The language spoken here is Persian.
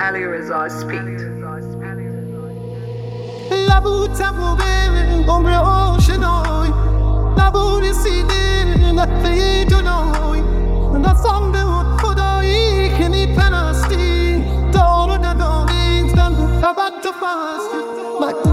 Ali Reza Speed. لبود تمومه عمر آشنایی لبود رسیده نفه جنایی نظام به اون خدایی که میپرستی دار و ندانید زن خبر تو فستی